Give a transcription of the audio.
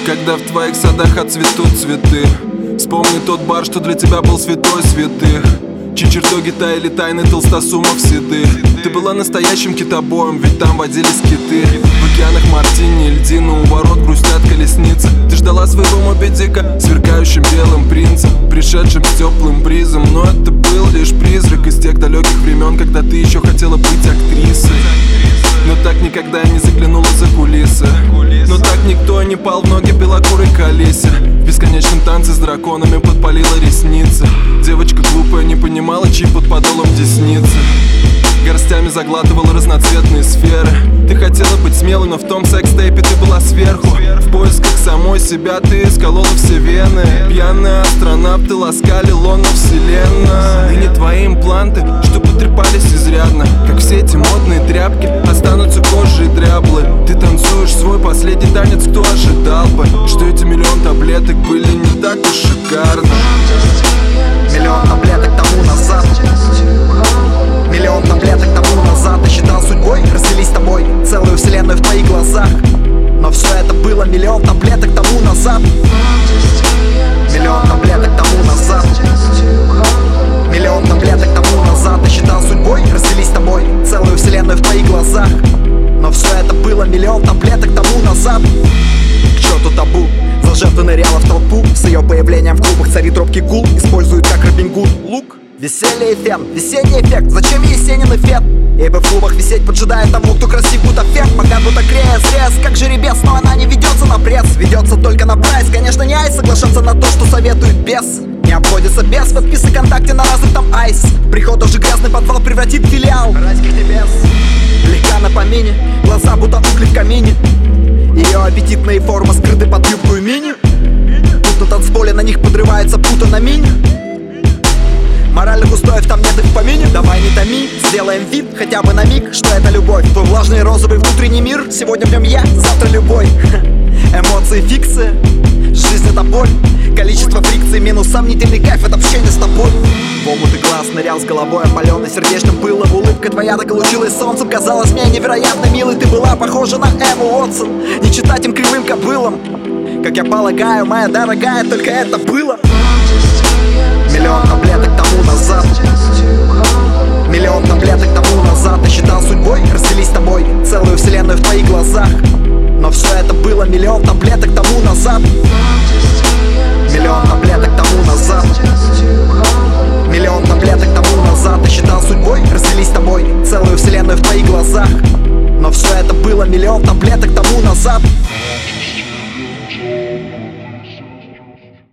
когда в твоих садах отцветут цветы. Вспомни тот бар, что для тебя был святой святых, чьи чертоги таяли тайны толстосумов седых. Ты была настоящим китобоем, ведь там водились киты. В океанах мартини, льдины, у ворот грустят колесницы. Ты ждала своего Моби Дика, сверкающим белым принцем, пришедшим с теплым бризом. Но это был лишь призрак из тех далеких времен, когда ты еще хотела быть актрисой. Но так никогда и не заглянула за кулисы. Но так никто не пал в ноги белокурой Калисе. В бесконечном танце с драконами подпалила ресницы. Девочка глупая не понимала, чьи под подолом десницы. Горстями заглатывала разноцветные сферы. Ты хотела быть смелой, но в том секс-тейпе ты была сверху. В поисках самой себя ты исколола все вены. Пьяные астронавты ласкали лоно вселенной. И не твои импланты, что потрепались изрядно, как все эти модные тряпки, останутся кожей дряблы. Ты танцуешь свой последний танец, кто ожидал бы, что эти миллион таблеток были не так уж шикарны. Миллион таблеток тому назад. Миллион таблеток тому назад. Я считал судьбой разделить с тобой целую вселенную в твоих глазах. Но все это было миллион таблеток тому назад. Миллион таблеток тому назад. Миллион таблеток тому назад. Я считал судьбой разделить с тобой целую вселенную в твоих глазах. Но все это было миллион таблеток тому назад. К черту табу, за жертву ныряла в толпу. С ее появлением в клубах царит робкий гул. Используют как Робин Гуд лук. Веселье и фен, весенний эффект. Зачем есенин эффект? Ибо в клубах висеть поджидает тому, кто красив, будто фект. Богат, будто крес, как жеребец. Но она не ведется на пресс, ведется только на прайс. Конечно, не айс, соглашаться на то, что советует бес. Не обходится без подписы ВКонтакте на разных там айс. Приход тоже грязный подвал превратит в филиал райских небес. Легка на помине, глаза будто угли в камине. Ее аппетитные формы скрыты под юбку и мини. Тут на танцполе на них подрывается пута на мини. Моральных устоев там нет и в помине. Давай не томи, сделаем вид хотя бы на миг, что это любовь. Твой влажный розовый внутренний мир. Сегодня в нем я, завтра любой. Эмоции фикция, жизнь это боль. Количество фрикций минус сомнительный кайф от общения с тобой. В омуты глаз нырял с головой опаленный сердечным пылом. Улыбка твоя так и лучилась солнцем. Казалось мне невероятно милой. Ты была похожа на Эмму Уотсон. Не читать им кривым кобылам. Как я полагаю, моя дорогая, только это было. Миллион таблеток тому назад. Миллион таблеток тому назад. Я считал судьбой разделить с тобой целую вселенную в твоих глазах. Но все это было миллион таблеток тому назад. Миллион таблеток тому назад. Миллион таблеток тому назад. Я считал судьбой разделить с тобой целую вселенную в твоих глазах. Но все это было миллион таблеток тому назад.